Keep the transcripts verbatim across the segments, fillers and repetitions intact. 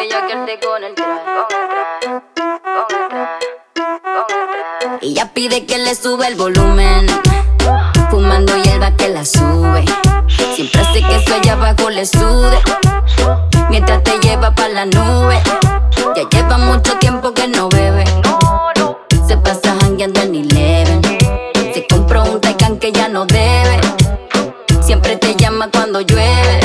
bellaquearte con el traje, con el traje, con el traje, con el traje. Ella pide que le sube el volumen, fumando hierba que la sube. Siempre hace que eso allá abajo le sude, mientras te lleva pa' la nube. Ya lleva mucho tiempo que no bebe, se pasa jangueando en Eleven. Se compró un Taycan que ya no debe, siempre te llama cuando llueve.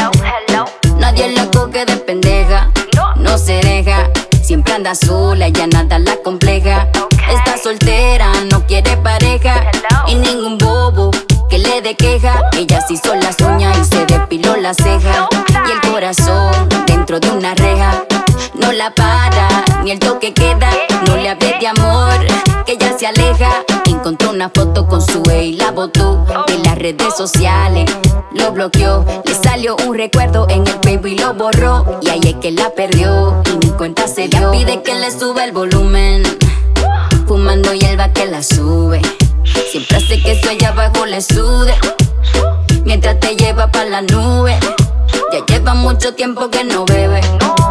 Nadie la coge de pendeja, no se deja, siempre anda sola, ya nada la compleja. Está soltera, no quiere pareja, y ningún bobo que le dé queja. Ella se hizo las uñas y se depiló la ceja, y el corazón dentro de una reja. No la para, ni el toque queda. No le hables de amor, que ella se aleja. Encontró una foto con su ex y la botó de las redes sociales. Lo bloqueó, le salió un recuerdo en el Facebook y lo borró. Y ahí es que la perdió y ni cuenta se dio. Pide que le suba el volumen, fumando hierba que la sube. Siempre hace que eso allá abajo le sude, mientras te lleva pa' la nube. Ya lleva mucho tiempo que no bebe,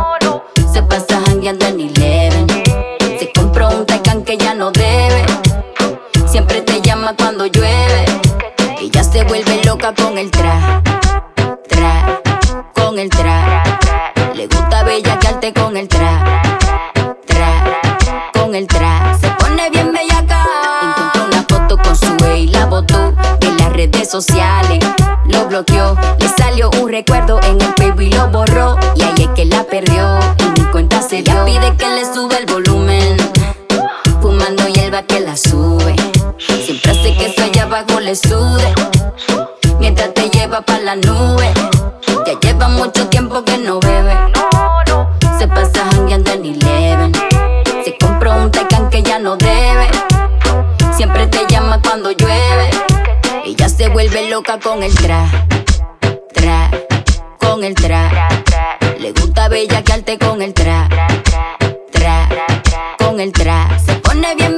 se pasa jangueando en Eleven. Se compró un Taycan que ya no debe, siempre te llama cuando llueve. Ella se vuelve loca con el tra, tra, con el tra. Le gusta bellaquearte con el tra, tra, con el tra. Se pone bien bellaca. Encontró una foto con su ex y la botó de las redes sociales. Lo bloqueó, le salió un recuerdo en el Facebook y lo borró. Y ahí es que la perdió y ni cuenta se dio. Pide que le suba el volumen, fumando hierba que la sube. Siempre hace que eso allá abajo le sude, mientras te lleva pa' la nube. Ya lleva mucho tiempo que no bebe, se pasa jangueando en Eleven. Se compró un Taycan que ya no debe, siempre te llama cuando llueve. Ella se vuelve loca con el tra, tra, con el tra. Le gusta bellaquearte con el tra, tra, con el tra. Se pone bien